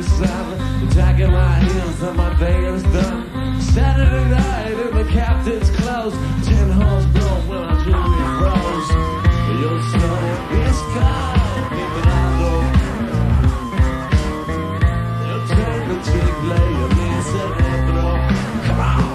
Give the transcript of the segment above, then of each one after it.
the sun, dragging my heels and my day is done. Saturday night in the captain's clothes, 10 holes blow when I dream it froze. Your son is gone, keep it on low. Your turn to take later, me said come on.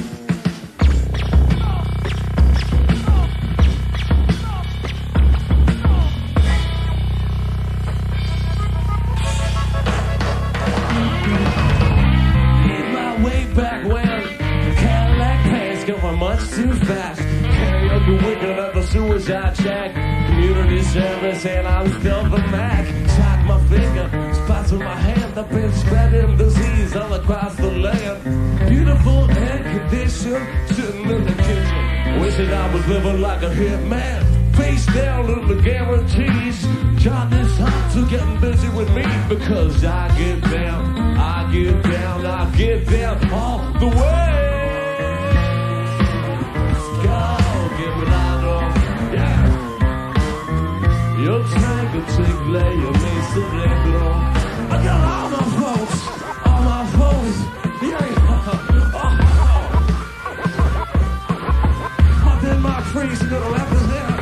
Back when Cadillac pants going much too fast. Karaoke weekend at the suicide shack. Community service and I'm still the Mac. Shot my finger, spots with my hand. I've been spreading disease all across the land. Beautiful air condition, sitting in the kitchen, wishing I was living like a hitman. Face down in the guarantees. John is hot to getting busy with me because I get down, I get down, I get down all the way. Let's go, give it out on, yeah. Your time to take lay, you may cerebro. I got all my folks, yeah. I did my freeze, you gonna laugh his head.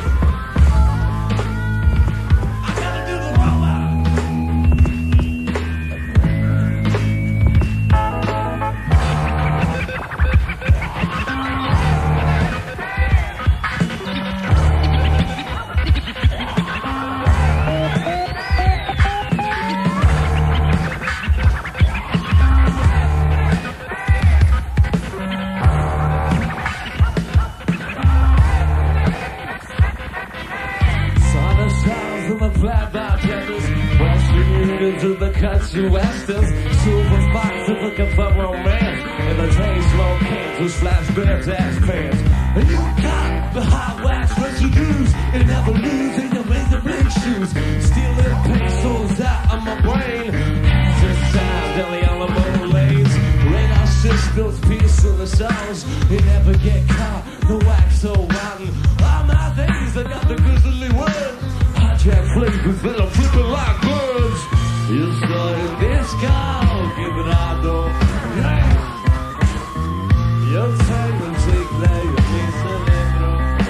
To the country westerns, silver fox looking for romance, and the chain smoke cans with flash bears ass pants. And you got the hot wax residues, and never lose in your razor blade shoes. Stealing pesos out of my brain, exercise Delhi Alamo lanes, radar systems piercing the souls. You never get caught, the wax so rotten. All my days I got the grizzly word. Hijack flavors that I'm flipping like birds. You started this call, give it all though. Yeah. Your time will take play, you can't cerebro.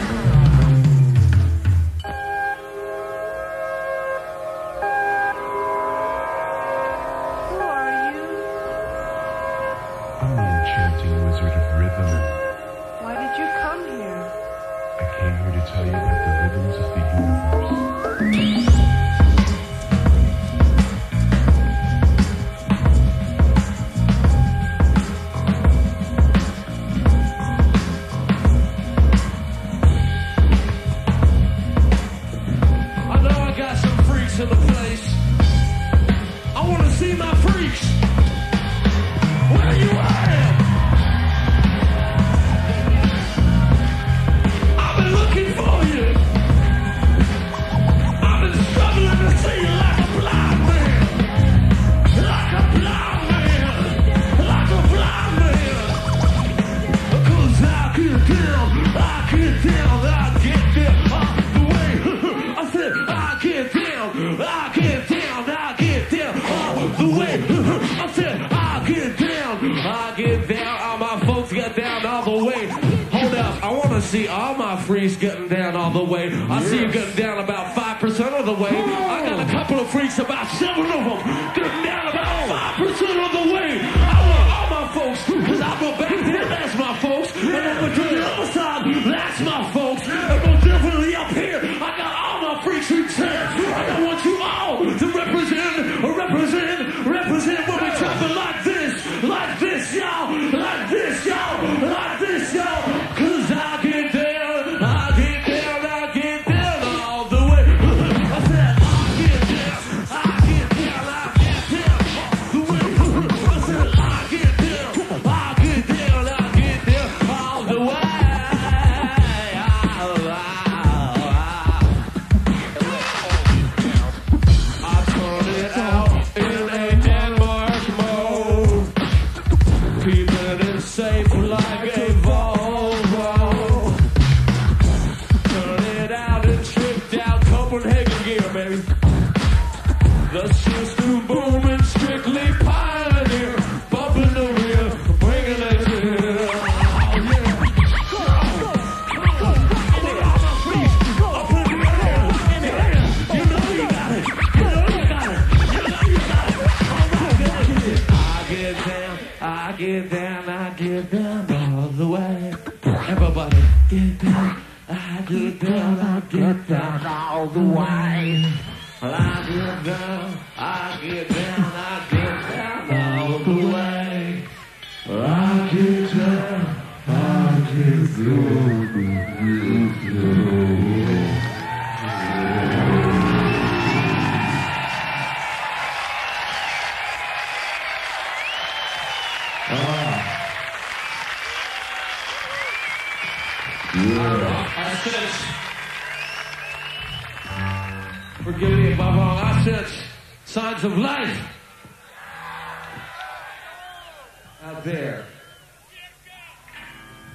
Who are you? I'm the enchanting wizard of rhythm. Why did you come here? I came here to tell you about the rhythms of the universe. To the place. I want to see my freaks. Where you at? I've been looking for you. I've been struggling to see you like a blind man. Like a blind man. Like a blind man. Cause I get down, I get down, I get down all the way. I said I get down. I get down, I get down all the way. I said I get down, all my folks get down all the way. Hold up, I want to see all my freaks getting down all the way. I see you getting down about 5% of the way. I got a couple of freaks, about 7 of them, getting down about 5% of the way. I want all my folks, cause I go back there, that's my folks. And over to the other side, that's my folks. And most definitely up here, I got all my freaks who turn. And I want you all to represent when we travel like this, y'all, like this, y'all, like this, y'all. Cause I get down, I get down, I get down all the way. I said I get down, I get down, I get down all the way. I said I get down, I get down, I get down all the way. I turn it out in a Denmark mode. Keeping it safe like a Volvo. Turn it out and tricked out Copenhagen gear, baby. The system booming strictly get down all the way. I get down, I get down, I get down all the way. I get down, I get down. I sense, forgive me if I'm wrong, I sense signs of life out there.